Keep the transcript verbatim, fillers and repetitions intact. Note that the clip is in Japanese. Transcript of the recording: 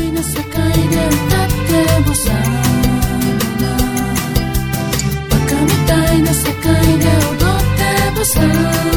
いな世界で歌ってボサノバ、バカみたいな世界で踊ってボサノバ。